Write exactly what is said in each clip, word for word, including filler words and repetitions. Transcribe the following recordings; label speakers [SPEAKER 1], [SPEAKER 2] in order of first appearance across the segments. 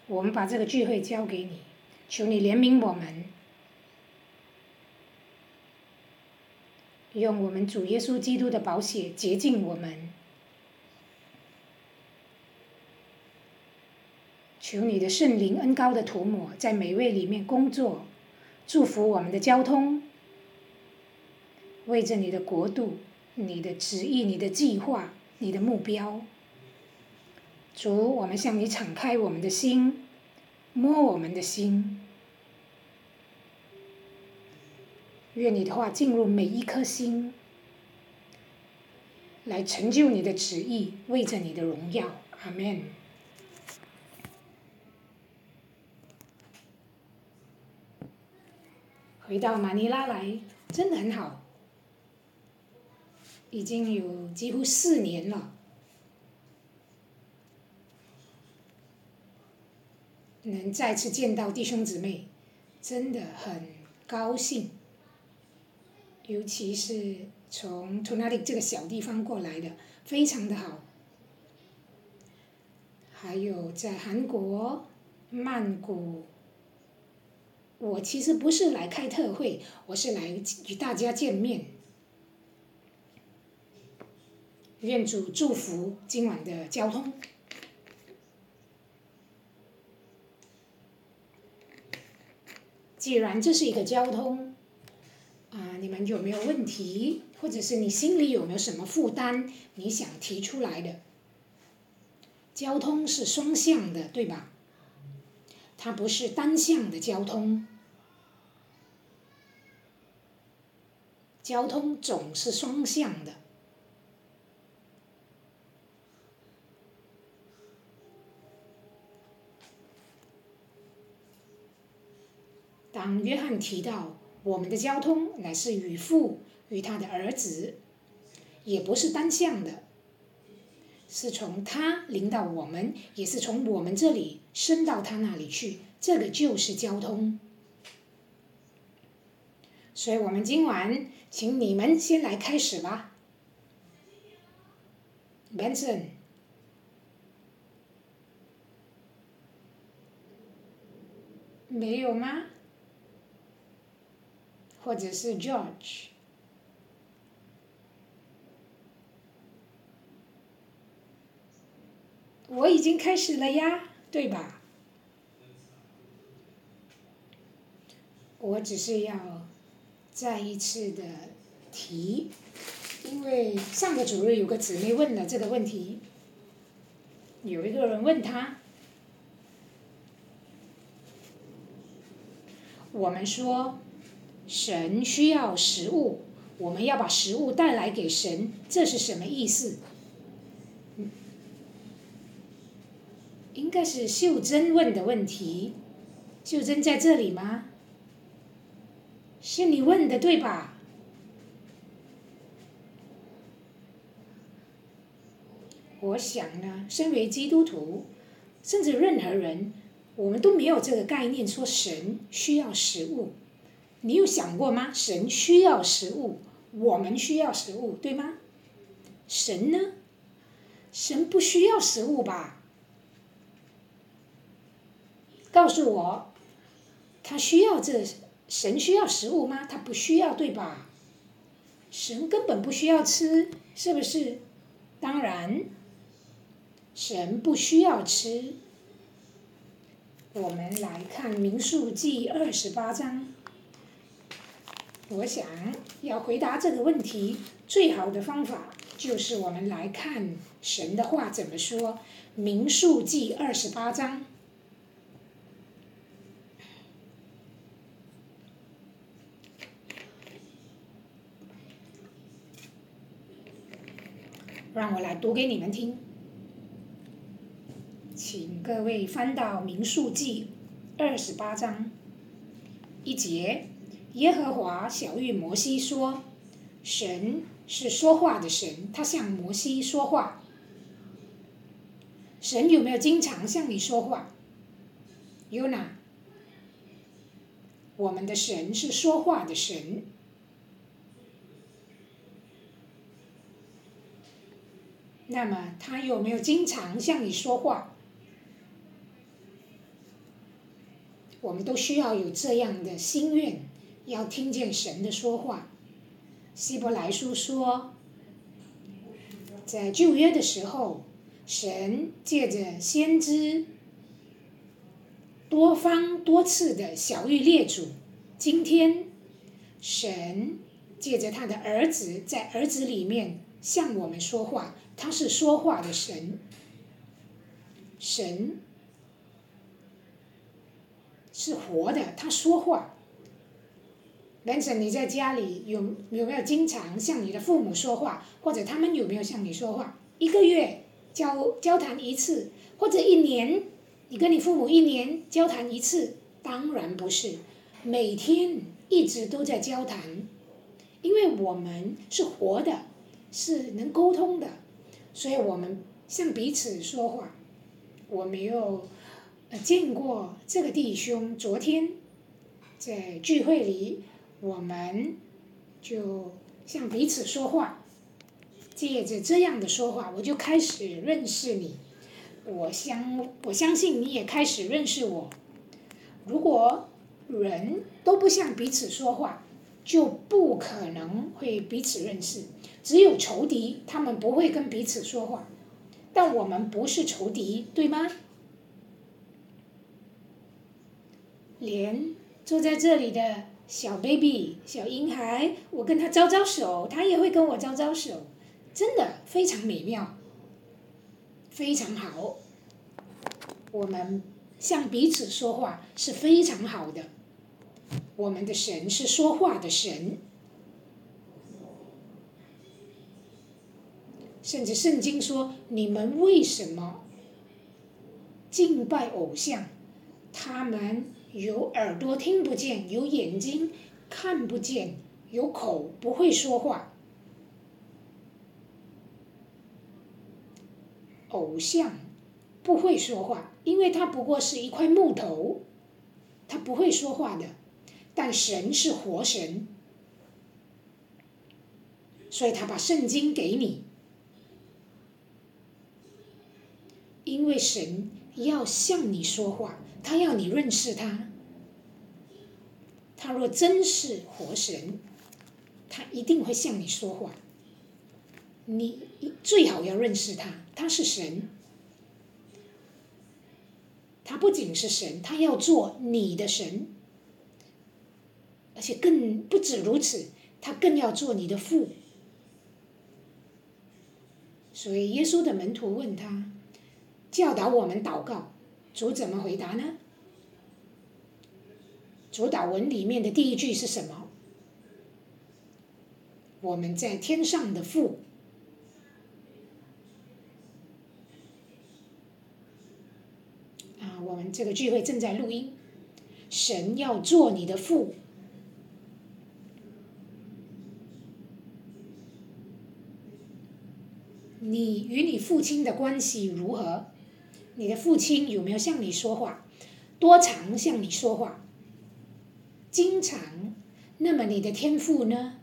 [SPEAKER 1] 我们把这个聚会交给你，求你怜悯我们，用我们主耶稣基督的宝血洁净我们。求你的圣灵恩膏的涂抹在每位里面工作，祝福我们的交通，为着你的国度、你的旨意、你的计划、你的目标。主，我们向你敞开我们的心，摸我们的心，愿你的话进入每一颗心，来成就你的旨意，为着你的荣耀。阿们。回到马尼拉来，真的很好，已经有几乎四年了。能再次见到弟兄姊妹，真的很高兴。尤其是从图纳利这个小地方过来的，非常的好。还有在韩国曼谷，我其实不是来开特会，我是来与大家见面。愿主祝福今晚的交通。既然这是一个交通，啊、呃，你们有没有问题，或者是你心里有没有什么负担，你想提出来的？交通是双向的，对吧？它不是单向的交通。交通总是双向的。当约翰提到我们的交通乃是与父与他的儿子，也不是单向的，是从他领导我们，也是从我们这里升到他那里去，这个就是交通。所以我们今晚请你们先来开始吧。Benson， 没有吗？或者是 George？ 我已经开始了呀，对吧？我只是要再一次的提，因为上个主日有个姊妹问了这个问题，有一个人问他，我们说神需要食物，我们要把食物带来给神，这是什么意思？应该是秀珍问的问题。秀珍在这里吗？是你问的对吧？我想呢，身为基督徒，甚至任何人，我们都没有这个概念，说神需要食物。你有想过吗？神需要食物，我们需要食物，对吗？神呢？神不需要食物吧？告诉我，他需要这神需要食物吗？他不需要，对吧？神根本不需要吃，是不是？当然，神不需要吃。我们来看民数记二十八章。我想要回答这个问题，最好的方法就是我们来看神的话怎么说。民数记二十八章。让我来读给你们听，请各位翻到民数记二十八章一节。耶和华晓谕摩西说，神是说话的神，他向摩西说话。神有没有经常向你说话？有哪？我们的神是说话的神。那么他有没有经常向你说话？ 我们都需要有这样的心愿，要听见神的说话。希伯来书说，在旧约的时候，神借着先知多方多次的晓谕列祖，今天神借着他的儿子，在儿子里面向我们说话，他是说话的神。神是活的，他说话。Benson，你在家里有有没有经常向你的父母说话，或者他们有没有向你说话？一个月交交谈一次，或者一年，你跟你父母一年交谈一次？当然不是，每天一直都在交谈，因为我们是活的，是能沟通的，所以我们向彼此说话。我没有呃见过这个弟兄，昨天在聚会里，我们就向彼此说话，借着这样的说话，我就开始认识你，我相我相信你也开始认识我。如果人都不向彼此说话，就不可能会彼此认识。只有仇敌，他们不会跟彼此说话，但我们不是仇敌，对吗？连坐在这里的小 baby 小婴孩，我跟他招招手，他也会跟我招招手，真的非常美妙，非常好。我们向彼此说话是非常好的。我们的神是说话的神，甚至圣经说，你们为什么敬拜偶像？他们有耳朵听不见，有眼睛看不见，有口不会说话。偶像不会说话，因为它不过是一块木头，它不会说话的。但神是活神，所以他把圣经给你，因为神要向你说话，他要你认识他。他若真是活神，他一定会向你说话。你最好要认识他，他是神。他不仅是神，他要做你的神，而且更不止如此，他更要做你的父。所以耶稣的门徒问他，教导我们祷告，主怎么回答呢？主祷文里面的第一句是什么？我们在天上的父。啊，我们这个聚会正在录音，神要做你的父。你与你父亲的关系如何？你的父亲有没有向你说话？多常向你说话？经常。那么你的天父呢？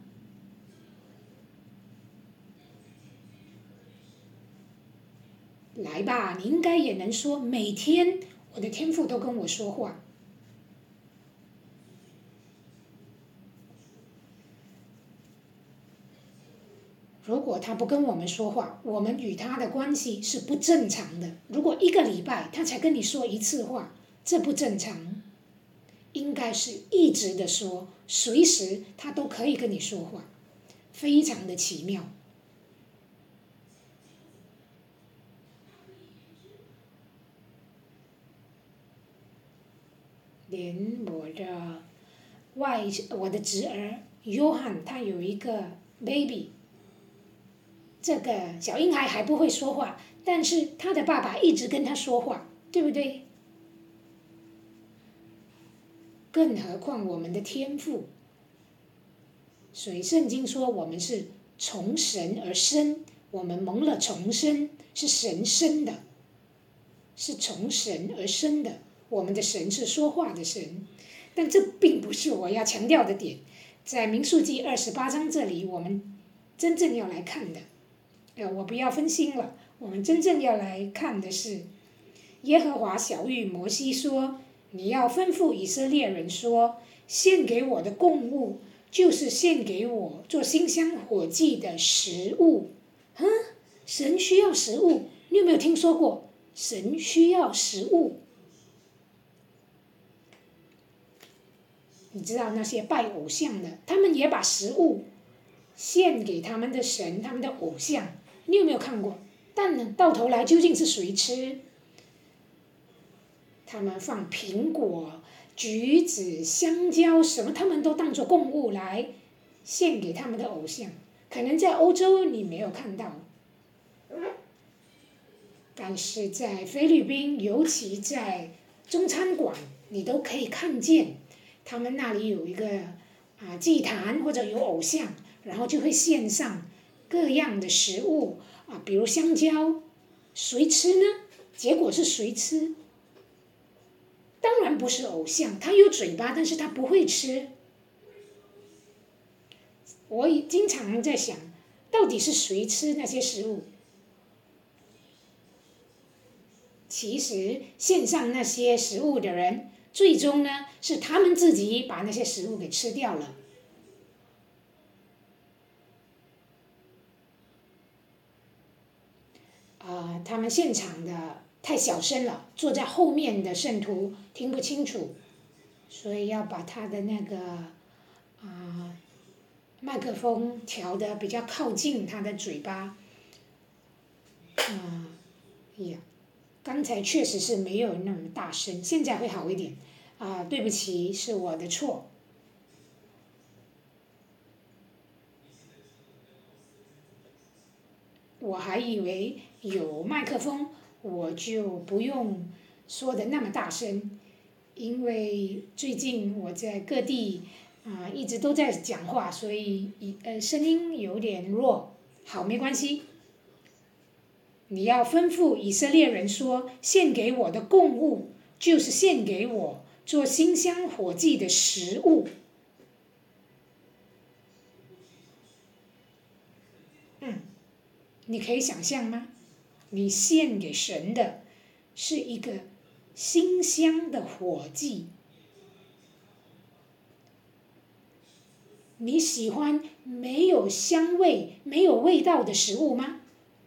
[SPEAKER 1] 来吧，你应该也能说，每天我的天父都跟我说话。如果他不跟我们说话，我们与他的关系是不正常的。如果一个礼拜他才跟你说一次话，这不正常。应该是一直的说，随时他都可以跟你说话，非常的奇妙。连我的外我的侄儿约翰，他有一个 baby。这个小婴孩还不会说话，但是他的爸爸一直跟他说话，对不对？更何况我们的天父。所以圣经说我们是从神而生，我们蒙了重生，是神生的，是从神而生的。我们的神是说话的神，但这并不是我要强调的点。在民数记二十八章这里，我们真正要来看的。呃，我不要分心了，我们真正要来看的是，耶和华晓谕摩西说， 你要吩咐以色列人说，献给我的供物就是献给我做馨香火祭的食物。嗯，神需要食物，你有没有听说过？神需要食物。你知道那些拜偶像的，他们也把食物献给他们的神、他们的偶像。你有没有看过？但呢，到头来究竟是谁吃？他们放苹果、橘子、香蕉，什么他们都当作供物来献给他们的偶像。可能在欧洲你没有看到，但是在菲律宾，尤其在中餐馆，你都可以看见，他们那里有一个啊祭坛或者有偶像，然后就会献上各样的食物啊，比如香蕉，谁吃呢？结果是谁吃？当然不是偶像，他有嘴巴，但是他不会吃。我也经常在想，到底是谁吃那些食物？其实献上那些食物的人，最终呢是他们自己把那些食物给吃掉了。啊、呃，他们现场的太小声了，坐在后面的圣徒听不清楚，所以要把他的那个啊、呃、麦克风调得比较靠近他的嘴巴。啊、呃，呀，刚才确实是没有那么大声，现在会好一点。啊、呃，对不起，是我的错。我还以为有麦克风，我就不用说的那么大声，因为最近我在各地啊、呃、一直都在讲话，所以呃声音有点弱。好，没关系。你要吩咐以色列人说，献给我的供物就是献给我做馨香火祭的食物。嗯。你可以想象吗？你献给神的是一个馨香的火祭。你喜欢没有香味、没有味道的食物吗？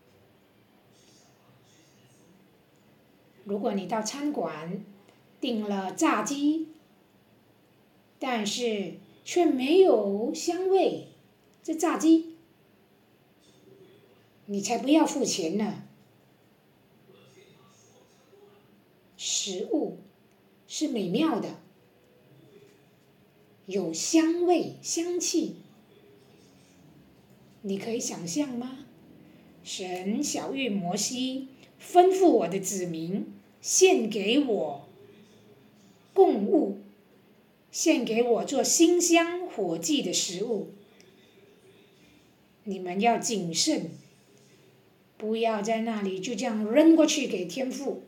[SPEAKER 1] 如果你到餐馆订了炸鸡，但是却没有香味，这炸鸡你才不要付钱呢。食物是美妙的，有香味、香气，你可以想象吗？神晓谕摩西，吩咐我的子民献给我供物，献给我做馨香火祭的食物。你们要谨慎，不要在那里就这样扔过去给天父。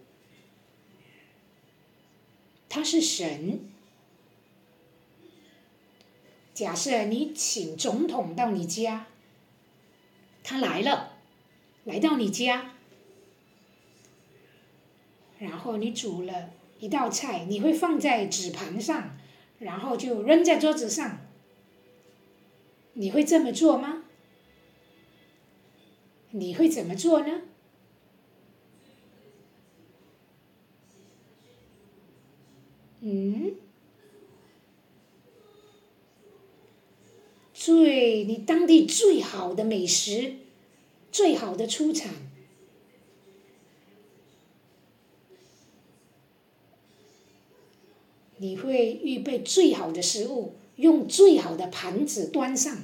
[SPEAKER 1] 他是神。假设你请总统到你家，他来了，来到你家，然后你煮了一道菜，你会放在纸盘上，然后就扔在桌子上，你会这么做吗？你会怎么做呢？嗯，最你当地最好的美食，最好的出产，你会预备最好的食物，用最好的盘子端上，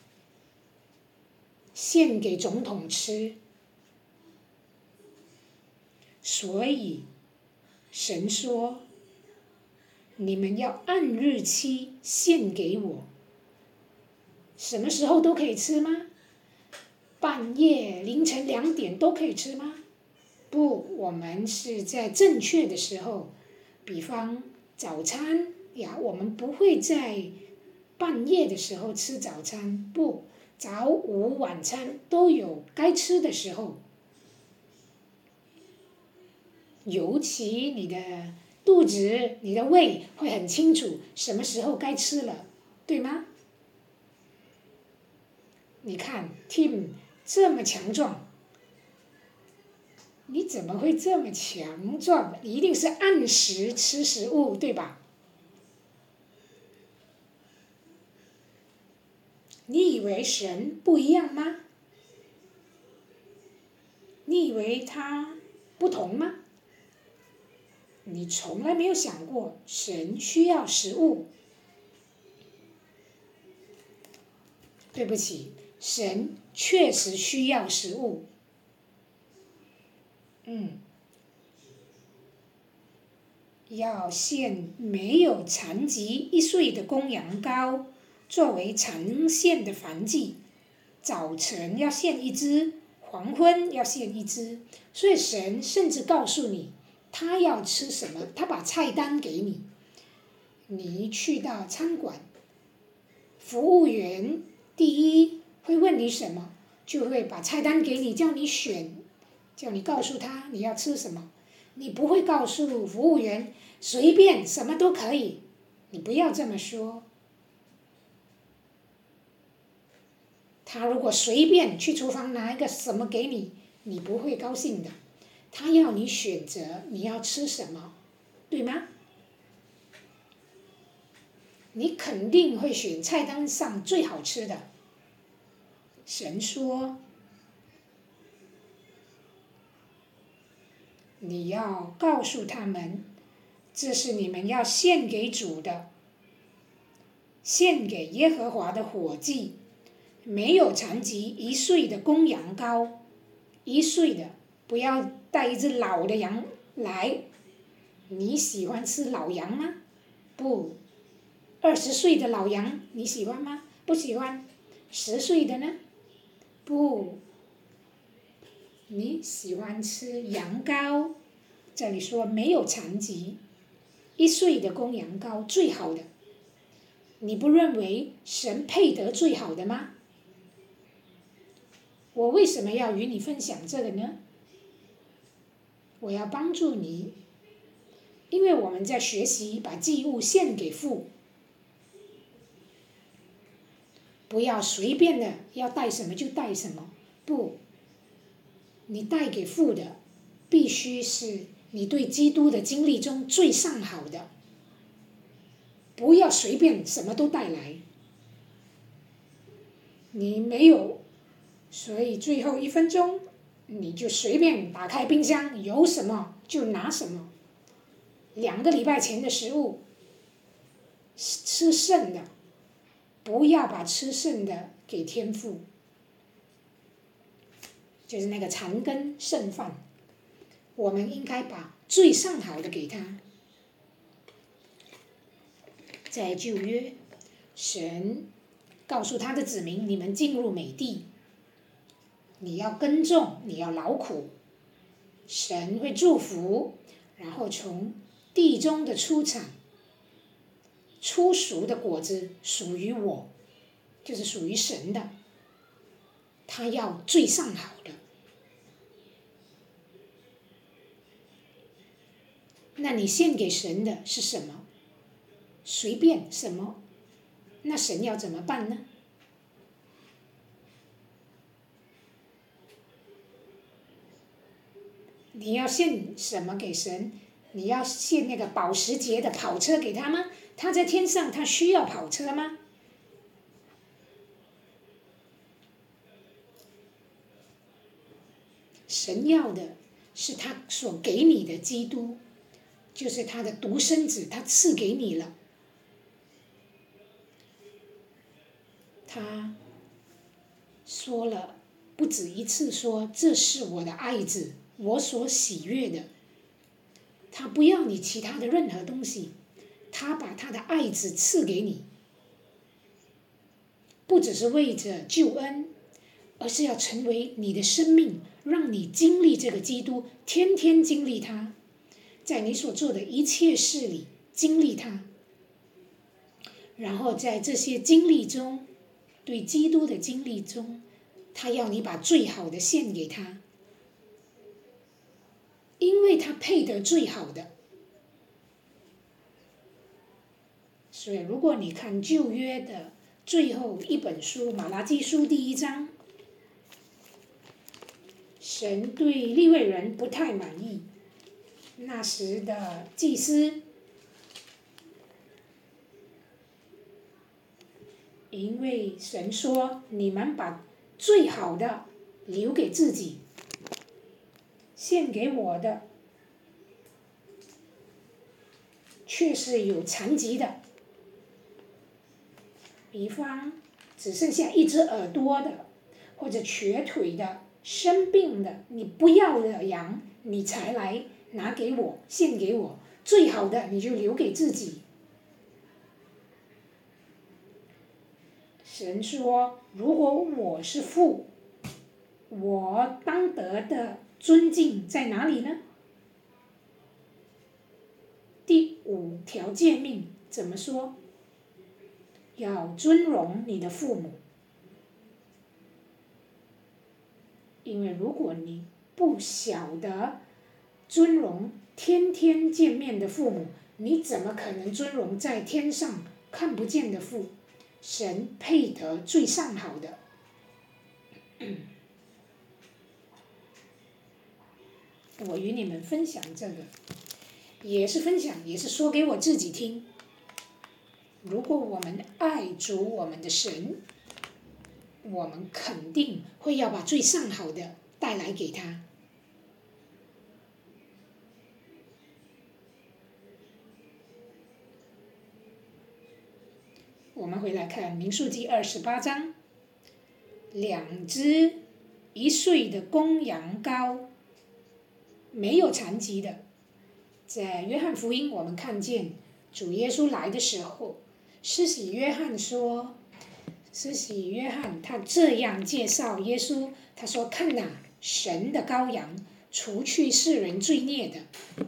[SPEAKER 1] 献给总统吃。所以，神说，你们要按日期献给我。什么时候都可以吃吗？半夜凌晨两点都可以吃吗？不，我们是在正确的时候，比方早餐呀，我们不会在半夜的时候吃早餐，不，早午晚餐都有该吃的时候。尤其你的肚子，你的胃会很清楚什么时候该吃了，对吗？你看 Tim 这么强壮，你怎么会这么强壮？你一定是按时吃食物，对吧？你以为神不一样吗？你以为他不同吗？你从来没有想过神需要食物。对不起，神确实需要食物。嗯，要献没有残疾一岁的公羊羔，作为常献的燔祭。早晨要献一只，黄昏要献一只。所以神甚至告诉你，他要吃什么，他把菜单给你。你去到餐馆，服务员第一会问你什么，就会把菜单给你，叫你选，叫你告诉他你要吃什么。你不会告诉服务员随便什么都可以，你不要这么说。他如果随便去厨房拿一个什么给你，你不会高兴的。他要你选择你要吃什么，对吗？你肯定会选菜单上最好吃的。神说，你要告诉他们，这是你们要献给主的，献给耶和华的火祭。没有残疾一岁的公羊羔，一岁的，不要带一只老的羊来。你喜欢吃老羊吗？不。二十岁的老羊你喜欢吗？不喜欢。十岁的呢？不。你喜欢吃羊羔？这里说没有残疾，一岁的公羊羔最好的。你不认为神配得最好的吗？我为什么要与你分享这个呢？我要帮助你，因为我们在学习把祭物献给父，不要随便的要带什么就带什么，不，你带给父的必须是你对基督的经历中最上好的，不要随便什么都带来。你没有，所以最后一分钟你就随便打开冰箱，有什么就拿什么。两个礼拜前的食物，吃剩的，不要把吃剩的给天父，就是那个残羹剩饭。我们应该把最上好的给他。在旧约，神告诉他的子民，你们进入美地，你要耕种，你要劳苦，神会祝福，然后从地中的出产出熟的果子属于我，就是属于神的，他要最上好的。那你献给神的是什么？随便什么？那神要怎么办呢？你要献什么给神？你要献那个保时捷的跑车给他吗？他在天上，他需要跑车吗？神要的是他所给你的基督，就是他的独生子，他赐给你了。他说了不止一次说，这是我的爱子，我所喜悦的。他不要你其他的任何东西，他把他的爱子赐给你，不只是为着救恩，而是要成为你的生命，让你经历这个基督，天天经历他，在你所做的一切事里经历他，然后在这些经历中，对基督的经历中，他要你把最好的献给他，因为他配得最好的。 所以，如果你看旧约的最后一本书《马拉基书》第一章，神对利未人不太满意，那时的祭司因为神说你们把最好的留给自己，献给我的却是有残疾的，比方只剩下一只耳朵的，或者瘸腿的、生病的，你不要的羊，你才来拿给我，献给我，最好的你就留给自己。神说，如果我是父，我当得的尊敬在哪里呢？第五条诫命怎么说？要尊荣你的父母，因为如果你不晓得尊荣天天见面的父母，你怎么可能尊荣在天上看不见的父？神配得最上好的。我与你们分享这个，也是分享，也是说给我自己听。如果我们爱主我们的神，我们肯定会要把最上好的带来给他。我们回来看民数记二十八章，两只一岁的公羊羔，没有残疾的。在约翰福音我们看见主耶稣来的时候，施洗约翰说，施洗约翰他这样介绍耶稣，他说：“看哪，神的羔羊，除去世人罪孽的。”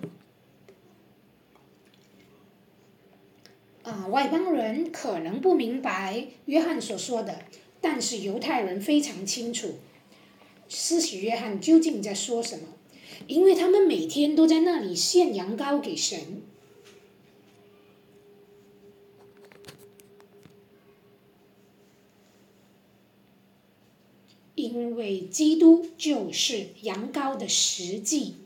[SPEAKER 1] 啊，外邦人可能不明白约翰所说的，但是犹太人非常清楚，施洗约翰究竟在说什么，因为他们每天都在那里献羊羔给神。因为基督就是羊羔的实际，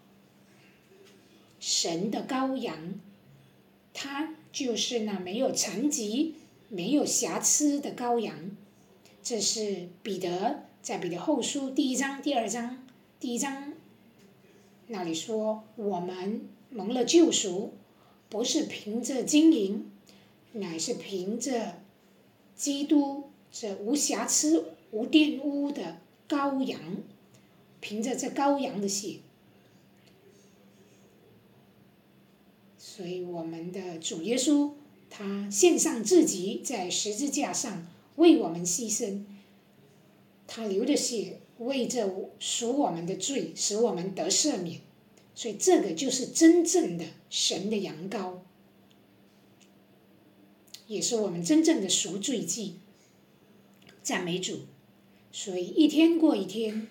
[SPEAKER 1] 神的羔羊，他就是那没有残疾、没有瑕疵的羔羊。这是彼得在彼得后书第一章、第二章、第一章那里说，我们蒙了救赎，不是凭着金银，乃是凭着基督这无瑕疵、无玷污的羔羊，凭着这羔羊的血。所以我们的主耶稣，他献上自己在十字架上为我们牺牲，他流的血为这赎我们的罪，使我们得赦免。所以这个就是真正的神的羊羔，也是我们真正的赎罪祭。赞美主！所以一天过一天，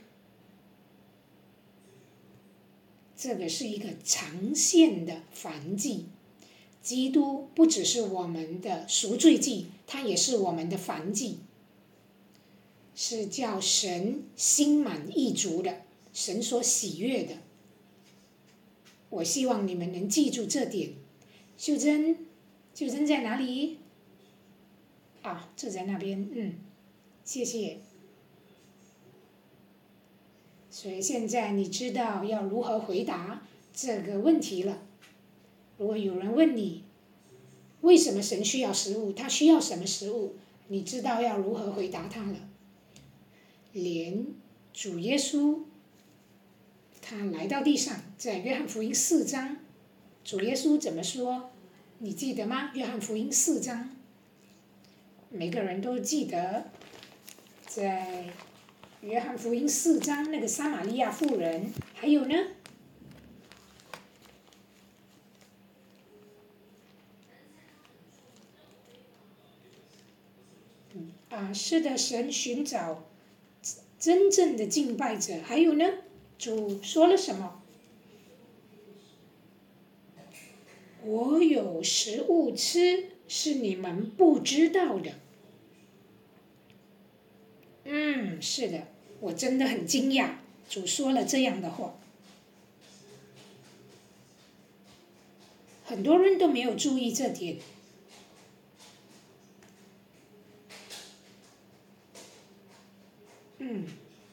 [SPEAKER 1] 这个是一个长线的燔祭。基督不只是我们的赎罪祭，它也是我们的燔祭，是叫神心满意足的，神所喜悦的。我希望你们能记住这点。秀珍，秀珍在哪里？啊，就在那边，嗯，谢谢。所以现在你知道要如何回答这个问题了。如果有人问你，为什么神需要食物，他需要什么食物，你知道要如何回答他了。连主耶稣他来到地上，在约翰福音四章，主耶稣怎么说？你记得吗？约翰福音四章，每个人都记得，在约翰福音四章那个撒玛利亚妇人，还有呢，啊，是的，神寻找真正的敬拜者，还有呢，主说了什么？我有食物吃， 是你们不知道的。嗯，是的，我真的很惊讶，主说了这样的话。很多人都没有注意这点。嗯，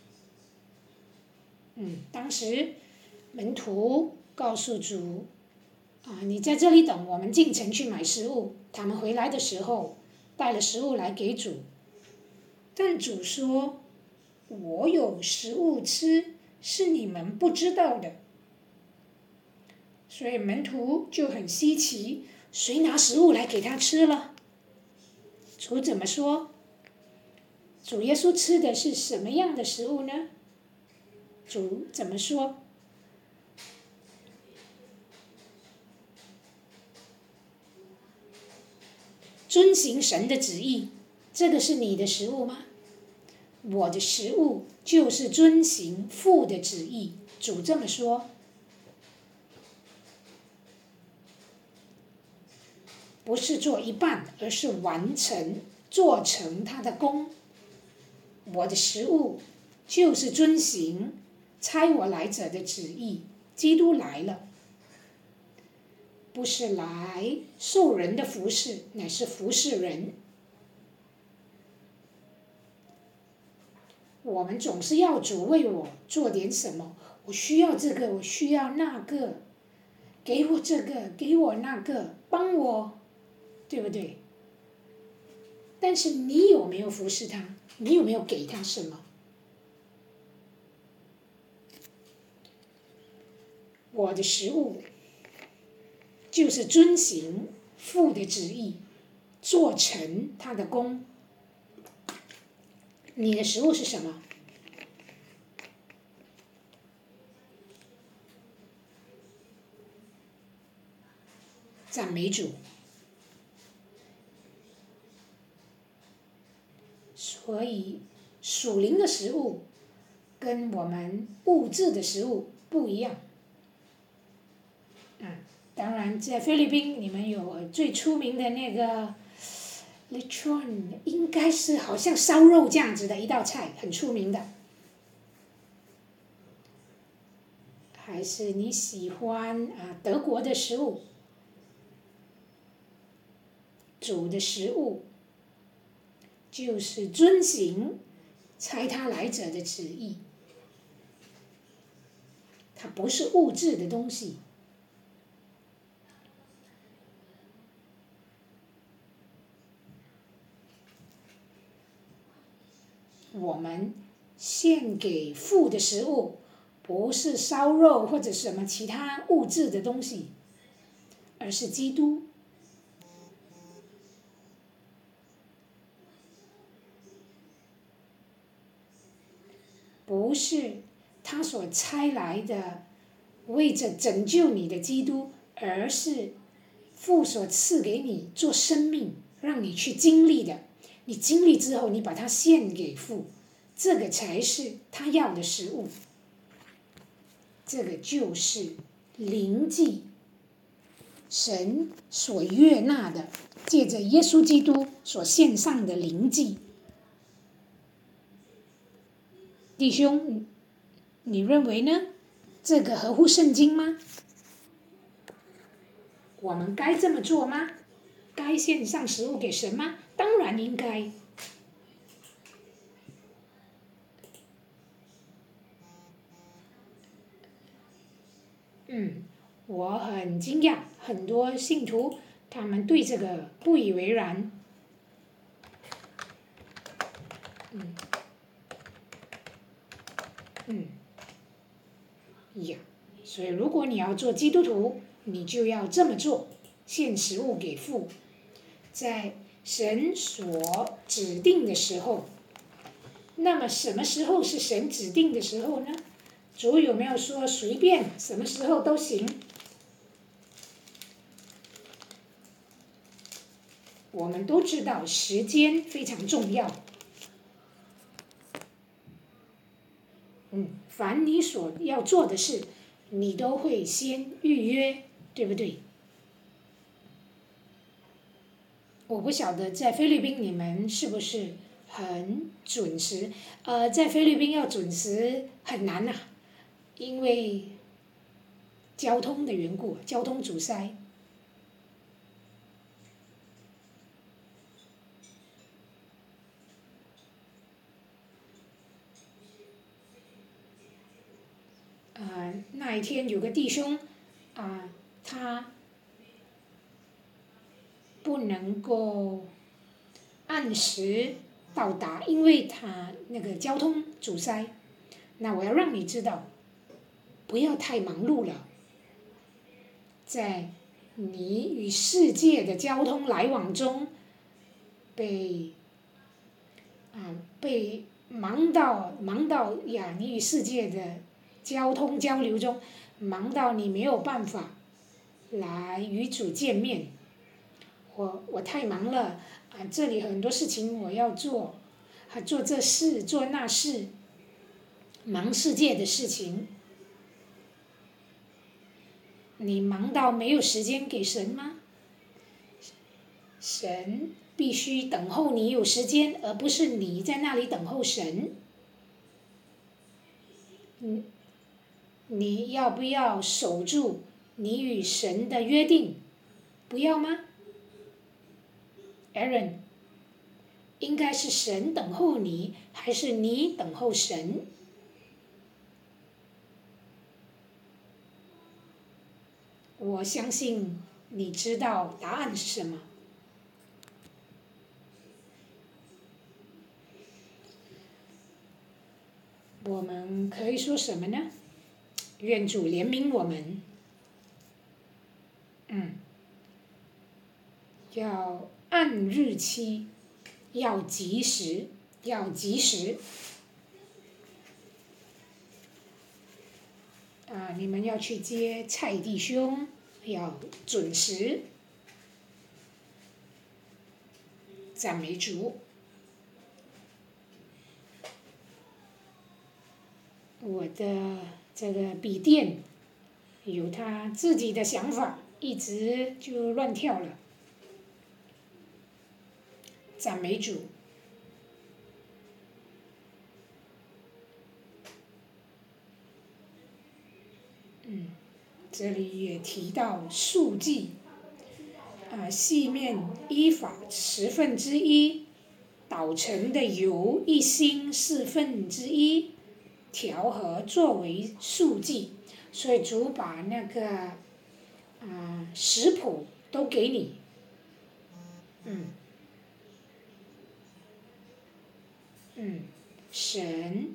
[SPEAKER 1] 嗯，当时门徒告诉主，啊，你在这里等，我们进城去买食物。他们回来的时候，带了食物来给主。但主说，我有食物吃，是你们不知道的。所以门徒就很稀奇，谁拿食物来给他吃了？主怎么说？主耶稣吃的是什么样的食物呢？主怎么说？遵行神的旨意，这个是你的食物吗？我的食物就是遵行父的旨意，主这么说。不是做一半，而是完成，做成他的功。我的食物就是遵行差我来者的旨意。基督来了，不是来受人的服侍，乃是服侍人。我们总是要主为我做点什么，我需要这个，我需要那个，给我这个，给我那个，帮我，对不对？但是你有没有服侍他？你有没有给他什么？我的食物就是遵行父的旨意，做成他的功。你的食物是什么？赞美主。所以属灵的食物跟我们物质的食物不一样。嗯，当然在菲律宾你们有最出名的那个 lechon， 应该是好像烧肉这样子的一道菜，很出名的。还是你喜欢啊德国的食物？主的食物就是遵行差他来者的旨意，它不是物质的东西。我们献给父的食物，不是烧肉或者什么其他物质的东西，而是基督。不是他所差来的为着拯救你的基督，而是父所赐给你做生命，让你去经历的。你经历之后，你把它献给父，这个才是他要的食物。这个就是灵祭，神所悦纳的，借着耶稣基督所献上的灵祭。弟兄，你认为呢？这个合乎圣经吗？我们该这么做吗？该献上食物给神吗？当然应该。嗯，我很惊讶，很多信徒他们对这个不以为然。嗯。嗯，呀，所以如果你要做基督徒，你就要这么做，献食物给父，在神所指定的时候。那么什么时候是神指定的时候呢？主有没有说随便什么时候都行？我们都知道时间非常重要。嗯，凡你所要做的事，你都会先预约，对不对？ 我不晓得在菲律宾你们是不是很准时？呃，在菲律宾要准时很难呐、因为交通的缘故，交通阻塞。呃，那一天有个弟兄，啊、他不能够按时到达，因为他那个交通阻塞。那我要让你知道，不要太忙碌了，在你与世界的交通来往中，被啊被忙到忙到呀，你与世界的交通交流中，忙到你没有办法来与主见面。我我太忙了啊，这里很多事情我要做，还做这事做那事，忙世界的事情。你忙到没有时间给神吗？神必须等候你有时间，而不是你在那里等候神。嗯，你要不要守住你与神的约定？不要吗 ？Aaron，应该是神等候你，还是你等候神？我相信你知道答案是什么。我们可以说什么呢？愿主怜悯我们。嗯，要按日期，要及时，要及时。啊，你们要去接蔡弟兄，要准时。赞美主。我的这个笔电有他自己的想法，一直就乱跳了。赞美主。嗯，这里也提到数计，啊，细面依法十分之一，捣成的油一星四分之一，调和作为数计，所以主把那个啊食谱都给你，嗯，嗯，神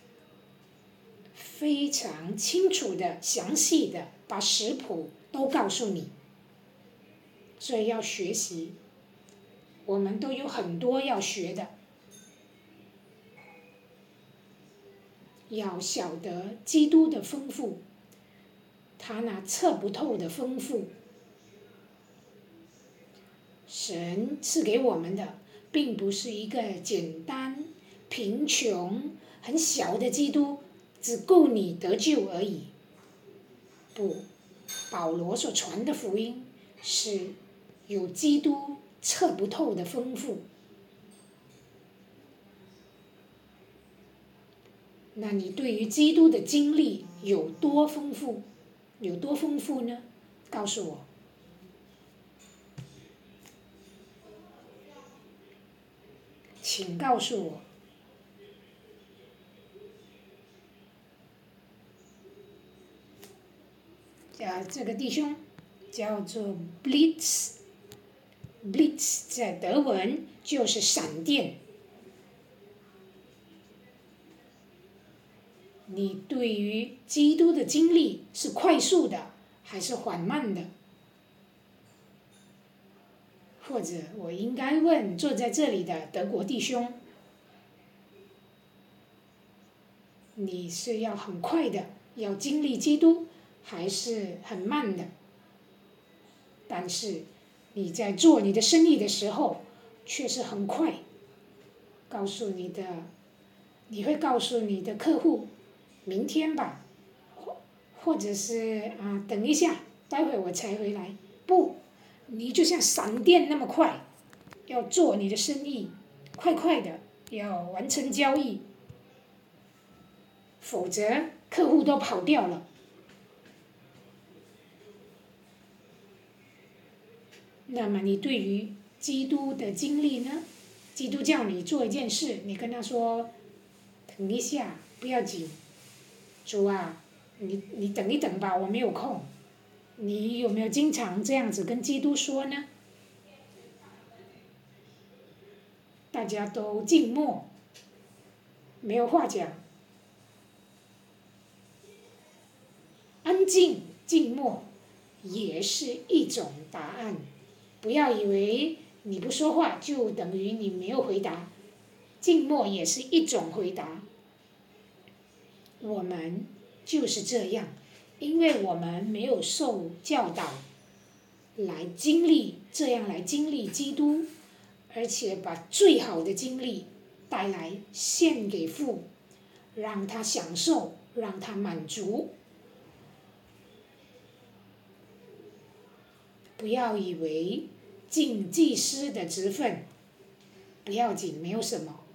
[SPEAKER 1] 非常清楚的、详细的把食谱都告诉你，所以要学习，我们都有很多要学的。要晓得基督的丰富，他那测不透的丰富，神赐给我们的，并不是一个简单、贫穷、很小的基督，只够你得救而已。不，保罗所传的福音是有基督测不透的丰富。那你对于基督的经历有多丰富？有多丰富呢？告诉我。请告诉我。啊，这个弟兄叫做 Blitz，Blitz 在德文就是闪电。你对于基督的经历是快速的还是缓慢的？或者我应该问坐在这里的德国弟兄，你是要很快的要经历基督，还是很慢的？但是你在做你的生意的时候却是很快，告诉你的，你会告诉你的客户，明天吧，或或者是啊，等一下，待会我才回来。不，你就像闪电那么快， 要做你的生意，快快的要完成交易，否则客户都跑掉了。那么你对于基督的经历呢？基督叫你做一件事，你跟他说，等一下，不要紧，主啊，你你等一等吧，我没有空。你有没有经常这样子跟基督说呢？大家都静默，没有话讲，安静静默也是一种答案。不要以为你不说话就等于你没有回答，静默也是一种回答。我们就是这样，因为我们没有受教导来经历这样来经历基督，而且把最好的经历带来献给父，让他享受，让他满足。不要以为尽祭司的职分不要紧，没有什么。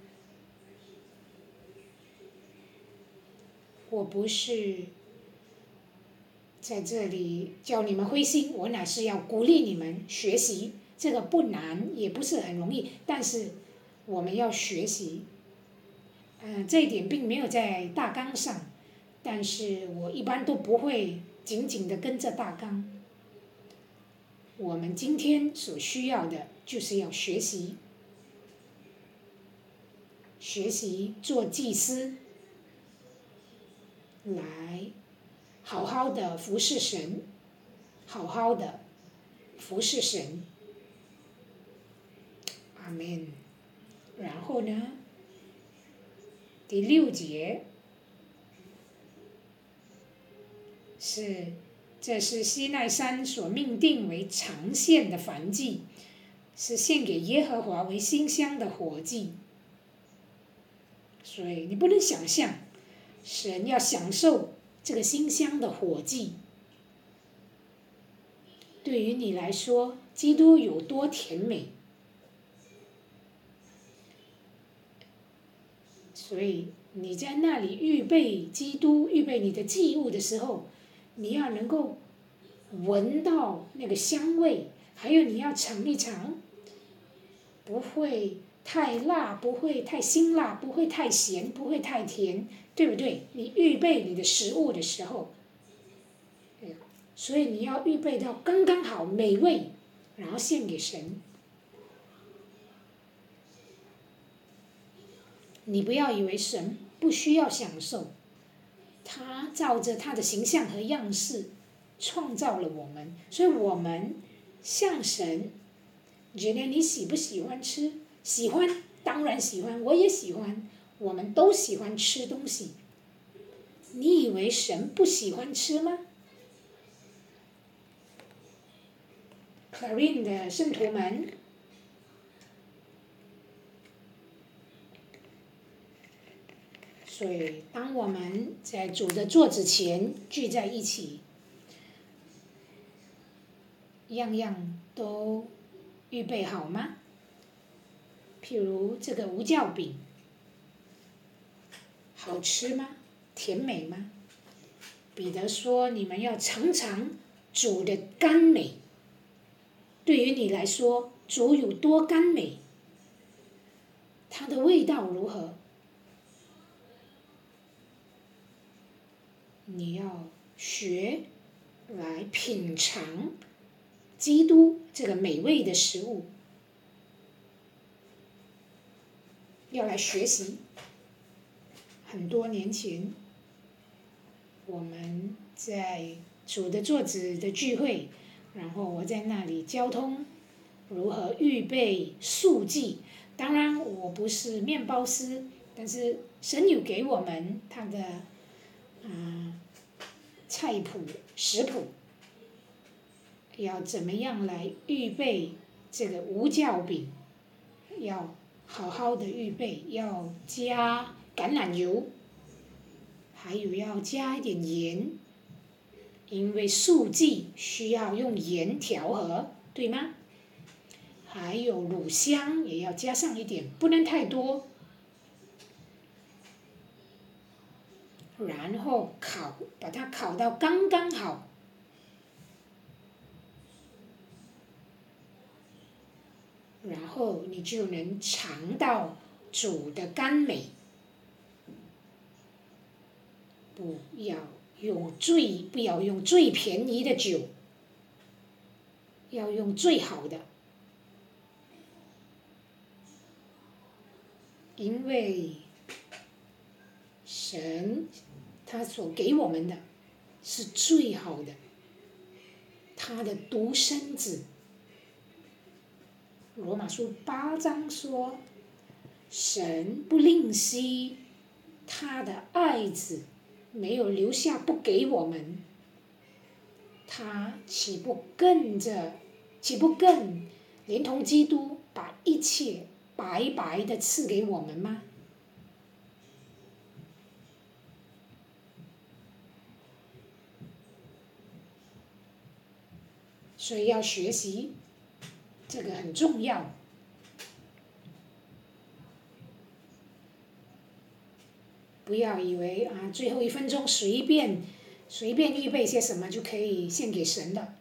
[SPEAKER 1] 我不是在这里叫你们灰心，我乃是要鼓励你们学习。这个不难，也不是很容易，但是我们要学习。嗯，这一点并没有在大纲上，但是我一般都不会紧紧的跟着大纲。我们今天所需要的就是要学习，学习做祭司，来好好的服侍神，好好的服侍神。阿们。然后呢，第六节是，这是西奈山所命定为常献的燔祭，是献给耶和华为馨香的火祭。所以你不能想象，神要享受这个馨香的火祭。对于你来说，基督有多甜美？所以你在那里预备基督、预备你的祭物的时候，你要能够闻到那个香味，还有你要尝一尝，不会太辣，不会太辛辣，不会太咸，不会太甜，对不对？你预备你的食物的时候，所以你要预备到刚刚好美味，然后献给神。你不要以为神不需要享受，他照着他的形象和样式创造了我们，所以我们向神，觉得你喜不喜欢吃？喜欢，当然喜欢，我也喜欢，我们都喜欢吃东西。你以为神不喜欢吃吗？ Clarine 的圣徒们，所以当我们在主的座子前聚在一起，样样都预备好吗？譬如这个无酵饼，好吃吗？甜美吗？彼得说：“你们要尝尝主的甘美。”对于你来说，主有多甘美？它的味道如何？你要学来品尝基督这个美味的食物，要来学习。很多年前，我们在主的座子的聚会，然后我在那里交通如何预备素祭。当然我不是面包师，但是神有给我们他的嗯菜谱食谱，要怎么样来预备这个无酵饼，要好好的预备，要加橄榄油，还有要加一点盐，因为素祭需要用盐调和，对吗？ 还有乳香也要加上一点，不能太多。然后烤，把它烤到刚刚好。然后你就能尝到煮的甘美。不要用最不要用最便宜的酒，要用最好的，因为神他所给我们的是最好的，他的独生子。罗马书八章说，神不吝惜他的爱子，没有留下不给我们，他岂不更着，岂不更连同基督把一切白白的赐给我们吗？所以要学习，这个很重要。不要以为啊，最后一分钟随便随便预备些什么就可以献给神的。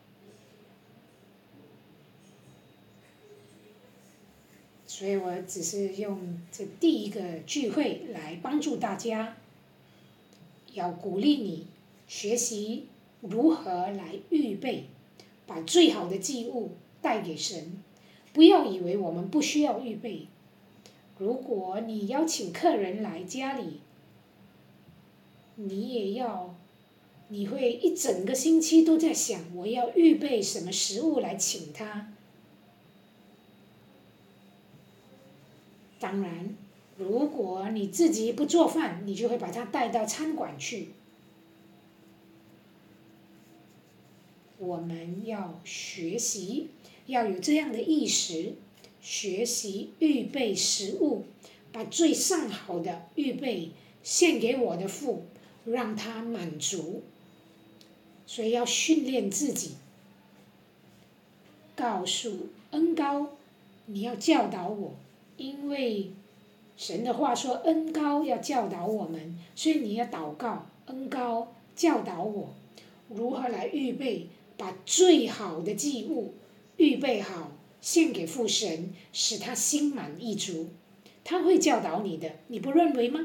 [SPEAKER 1] 所以我只是用这第一个聚会来帮助大家，要鼓励你学习如何来预备，把最好的祭物带给神。不要以为我们不需要预备。如果你邀请客人来家里，你也要，你会一整个星期都在想，我要预备什么食物来请他。当然，如果你自己不做饭，你就会把他带到餐馆去。我们要学习，要有这样的意识，学习预备食物，把最上好的预备献给我的父，让他满足。所以要训练自己，告诉恩高，你要教导我，因为神的话说恩高要教导我们，所以你要祷告，恩高教导我如何来预备，把最好的祭物预备好，献给父神，使他心满意足。他会教导你的，你不认为吗？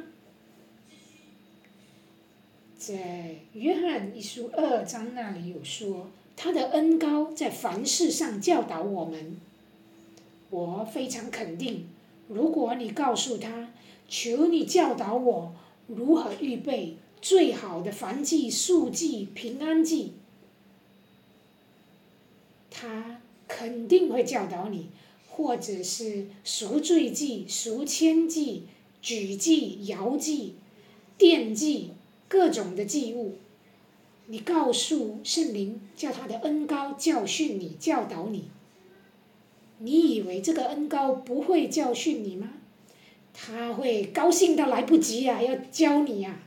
[SPEAKER 1] 在约翰一书二章那里有说，他的恩高在凡事上教导我们。我非常肯定，如果你告诉他，求你教导我如何预备最好的燔祭、素祭、平安祭，他肯定会教导你，或者是赎罪祭、赎愆祭、举祭、摇祭、奠祭，各种的祭物。你告诉圣灵，叫他的恩膏教训你、教导你。你以为这个恩膏不会教训你吗？他会高兴到来不及啊，要教你啊，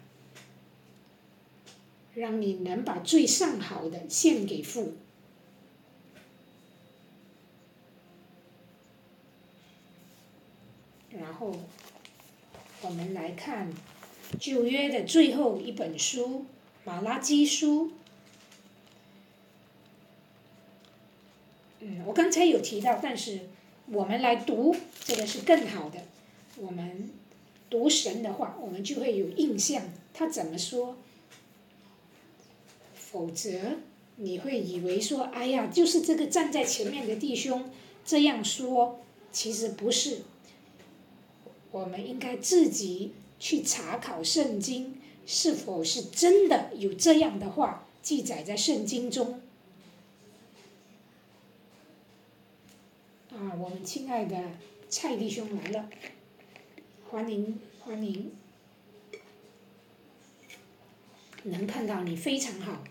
[SPEAKER 1] 让你能把最上好的献给父。然后我们来看旧约的最后一本书马拉基书。嗯，我刚才有提到，但是我们来读这个是更好的。我们读神的话，我们就会有印象，他怎么说。否则你会以为说，哎呀，就是这个站在前面的弟兄这样说，其实不是。我们应该自己去查考圣经，是否是真的有这样的话记载在圣经中。啊，我们亲爱的蔡弟兄来了，欢迎欢迎，能看到你非常好。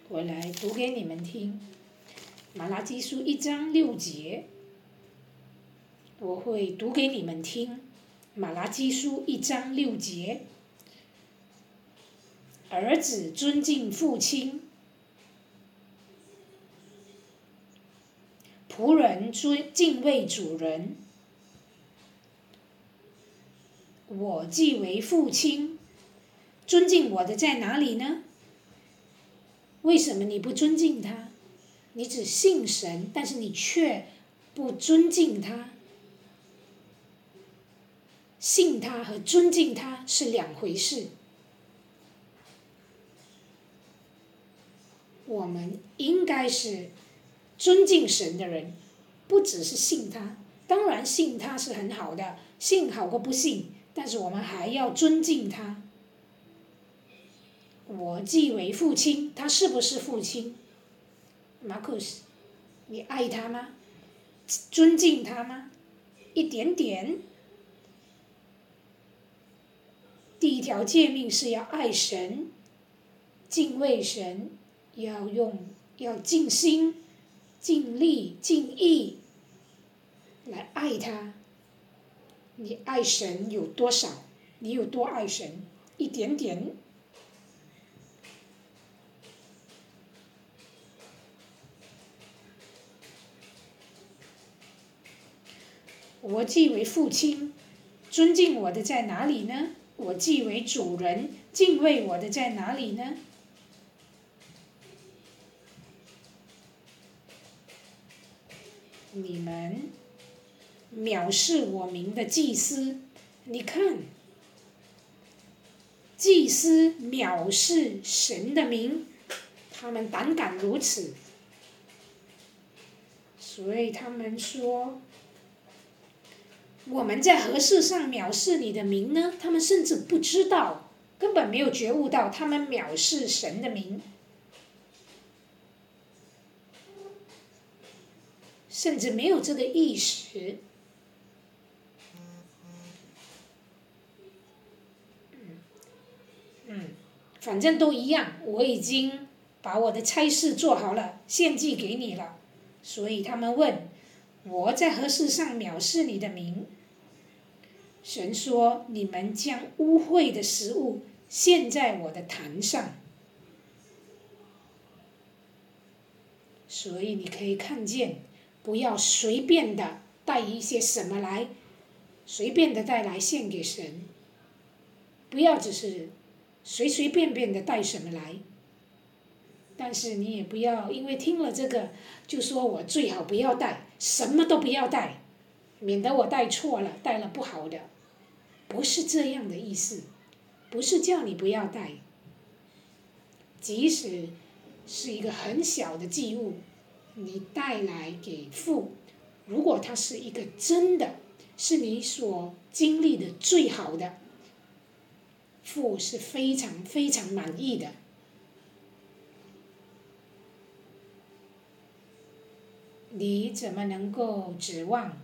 [SPEAKER 1] 我来读给你们听，《马拉基书》一章六节，我会读给你们听，《马拉基书》一章六节，儿子尊敬父亲，仆人尊敬畏主人。我既为父亲，尊敬我的在哪里呢？为什么你不尊敬他？你只信神，但是你却不尊敬他。信他和尊敬他是两回事。我们应该是尊敬神的人，不只是信他。当然信他是很好的，信好过不信，但是我们还要尊敬他。我既为父亲，他是不是父亲？马库斯，你爱他吗？尊敬他吗？一点点。第一条诫命是要爱神，敬畏神，要用要尽心、尽力、尽意来爱他。你爱神有多少？你有多爱神？一点点。我既为父亲，尊敬我的在哪里呢？我既为主人，敬畏我的在哪里呢？你们藐视我名的祭司，你看，祭司藐视神的名，他们胆敢如此，所以他们说，我们在何事上藐视你的名呢？他们甚至不知道，根本没有觉悟到他们藐视神的名，甚至没有这个意识。嗯嗯，反正都一样，我已经把我的差事做好了，献祭给你了。所以他们问，我在何事上藐视你的名？神说，你们将污秽的食物献在我的坛上。所以你可以看见，不要随便的带一些什么来，随便的带来献给神。不要只是随随便便的带什么来。但是你也不要因为听了这个，就说我最好不要带，什么都不要带，免得我带错了，带了不好的。不是这样的意思，不是叫你不要带。即使是一个很小的祭物，你带来给父，如果它是一个真的，是你所经历的最好的，父是非常非常满意的。你怎么能够指望，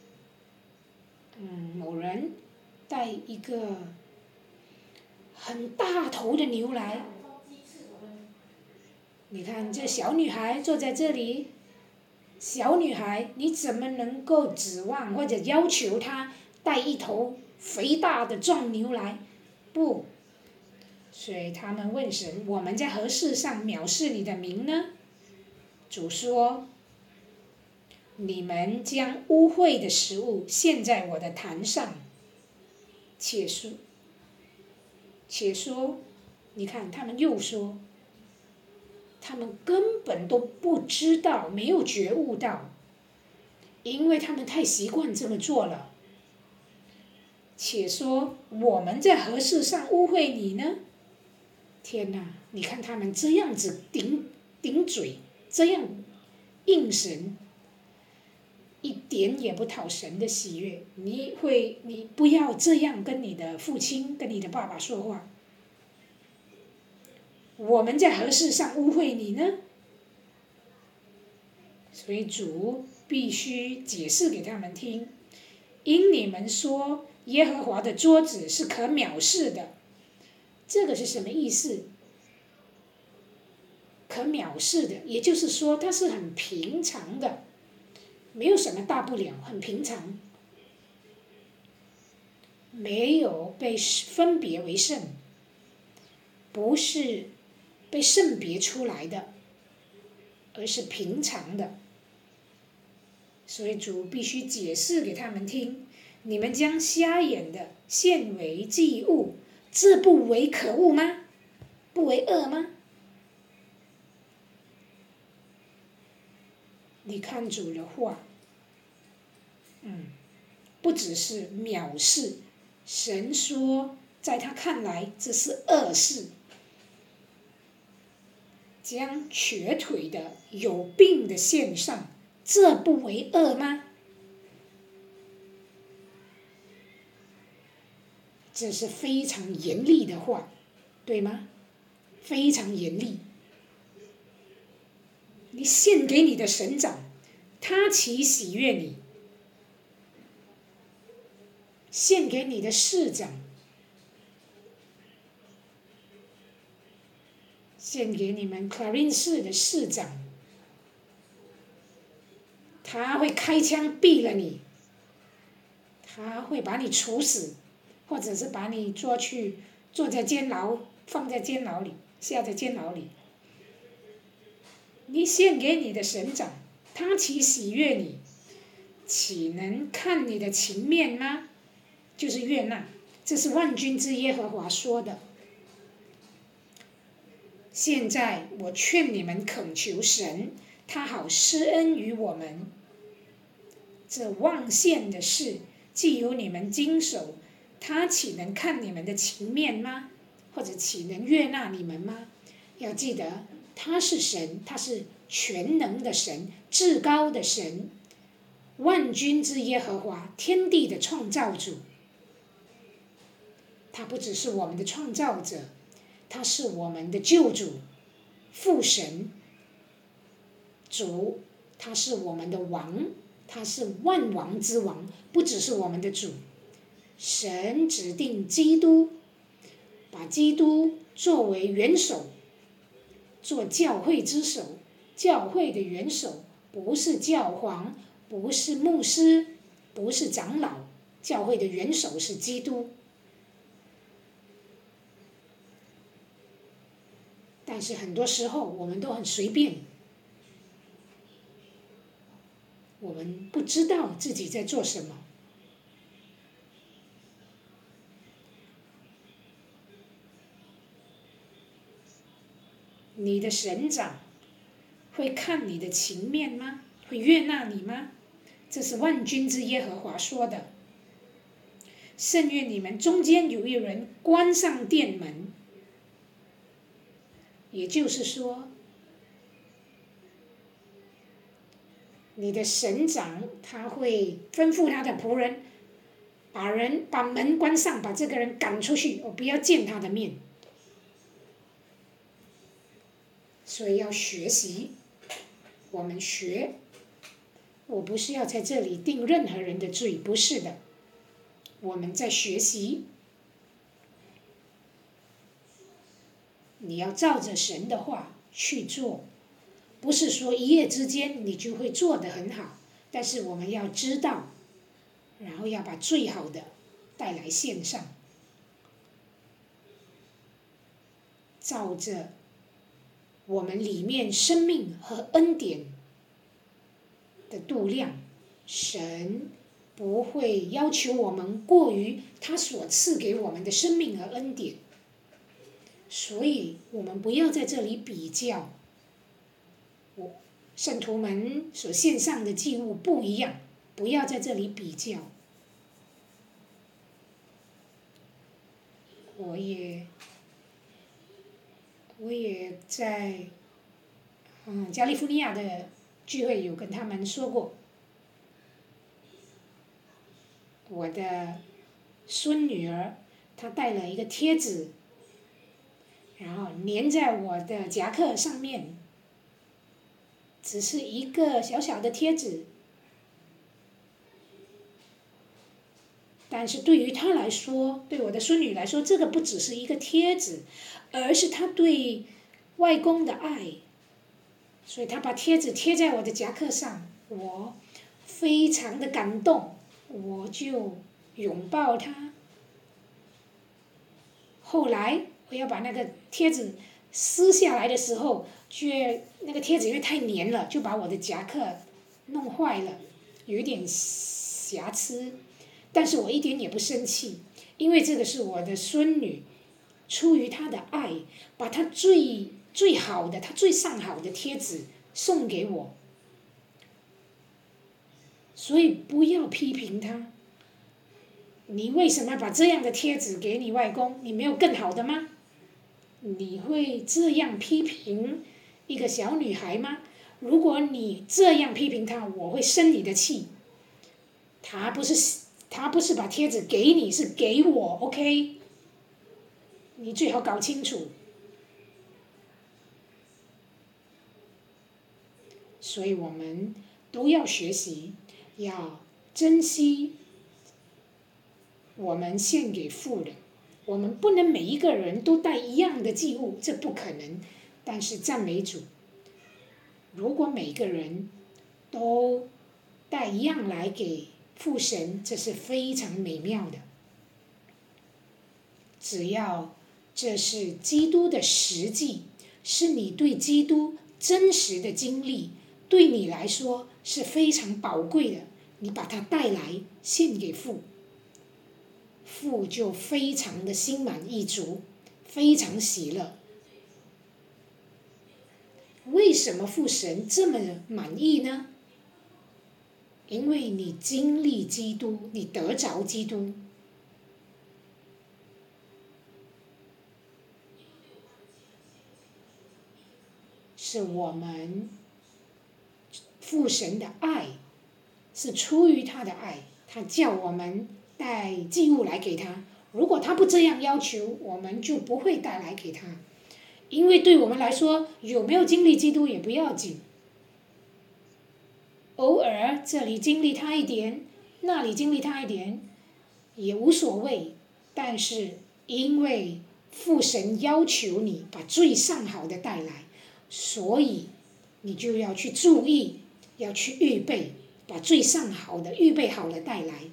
[SPEAKER 1] 嗯，某人带一个很大头的牛来？你看这小女孩坐在这里，小女孩，你怎么能够指望或者要求她带一头肥大的壮牛来？不，所以他们问神：我们在何事上藐视你的名呢？主说：你们将污秽的食物献在我的坛上。且说，且说，你看他们又说，他们根本都不知道，没有觉悟到，因为他们太习惯这么做了。且说，我们在何事上污秽你呢？天哪，你看他们这样子顶顶嘴，这样应神，一点也不讨神的喜悦。你会，你不要这样跟你的父亲、跟你的爸爸说话。我们在何事上污秽你呢？所以主必须解释给他们听，因你们说耶和华的桌子是可藐视的，这个是什么意思？ 可藐视的，也就是说它是很平常的，没有什么大不了，很平常，没有被分别为圣，不是被圣别出来的，而是平常的。所以主必须解释给他们听：你们将瞎眼的献为祭物，这不为可恶吗？不为恶吗？你看主的话，嗯，不只是藐视，神说在他看来这是恶事。将瘸腿的、有病的献上，这不为恶吗？这是非常严厉的话，对吗？非常严厉。你献给你的神长，他岂喜悦你？献给你的市长，献给你们 Clarin 市的市长，他会开枪毙了你，他会把你处死，或者是把你捉去坐在监牢，放在监牢里，下在监牢里。你献给你的神长，他岂喜悦你？岂能看你的情面吗？就是悦纳，这是万军之耶和华说的。现在我劝你们恳求神，他好施恩于我们。这望献的事，既由你们经手，他岂能看你们的情面吗？或者岂能悦纳你们吗？要记得，他是神，他是全能的神，至高的神，万军之耶和华，天地的创造主。他不只是我们的创造者，他是我们的救主，父神，主，他是我们的王，他是万王之王，不只是我们的主。神指定基督，把基督作为元首，做教会之首。教会的元首不是教皇，不是牧师，不是长老，教会的元首是基督。但是很多时候我们都很随便，我们不知道自己在做什么。你的神长会看你的情面吗？会悦纳你吗？这是万军之耶和华说的。甚愿你们中间有一人关上殿门，也就是说，你的神长他会吩咐他的仆人，把人把门关上，把这个人赶出去，我不要见他的面。所以要学习，我们学，我不是要在这里定任何人的罪，不是的，我们在学习。你要照着神的话去做，不是说一夜之间你就会做得很好，但是我们要知道，然后要把最好的带来线上，照着我们里面生命和恩典的度量，神不会要求我们过于他所赐给我们的生命和恩典，所以我们不要在这里比较，我圣徒们所献上的祭物不一样，不要在这里比较。我也我也在嗯加利福尼亚的聚会有跟他们说过，我的孙女儿她带了一个贴纸，然后粘在我的夹克上面，只是一个小小的贴纸，但是对于她来说，对我的孙女来说，这个不只是一个贴纸，而是她对外公的爱， 所以他把贴纸贴在我的夹克上，我非常的感动，我就拥抱他。后来我要把那个贴纸撕下来的时候，却那个贴纸因为太黏了，就把我的夹克弄坏了，有一点瑕疵。但是我一点也不生气，因为这个是我的孙女，出于她的爱，把她最最好的、她最上好的贴纸送给我。所以不要批评她。你为什么把这样的贴纸给你外公？你没有更好的吗？你会这样批评一个小女孩吗？如果你这样批评她，我会生你的气。她不是她不是把贴纸给你，是给我 ，OK？ 你最好搞清楚。所以我们都要学习，要珍惜我们献给父的。我们不能每一个人都带一样的祭物，这不可能。但是赞美主，如果每个人都带一样来给父神，这是非常美妙的。只要这是基督的实际，是你对基督真实的经历，对你来说是非常宝贵的，你把它带来献给父，父就非常的心满意足，非常喜乐。为什么父神这么满意呢？因为你经历基督，你得着基督。是我们父神的爱，是出于他的爱，他叫我们带祭物来给他。如果他不这样要求，我们就不会带来给他。因为对我们来说，有没有经历基督也不要紧，偶尔这里经历他一点，那里经历他一点，也无所谓。但是因为父神要求你把最上好的带来，所以你就要去注意，要去预备，把最上好的预备好了带来。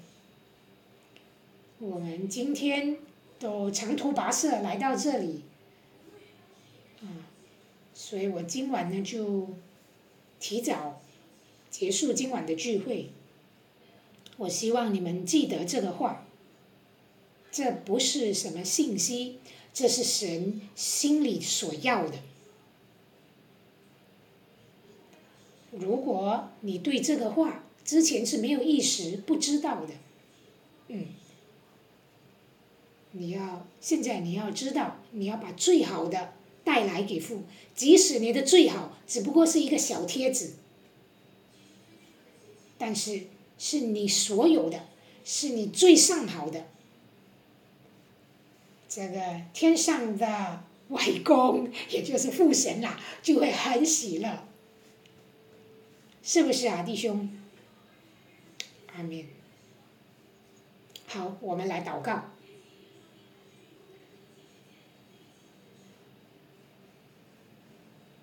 [SPEAKER 1] 我们今天都长途跋涉来到这里，啊，所以我今晚呢就提早结束今晚的聚会。我希望你们记得这个话，这不是什么信息，这是神心里所要的。如果你对这个话之前是没有意识、不知道的，嗯，你要现在你要知道，你要把最好的带来给父，即使你的最好只不过是一个小贴纸，但是是你所有的，是你最上好的。这个天上的外公，也就是父神啦，就会很喜乐，是不是啊，弟兄？阿们。好，我们来祷告。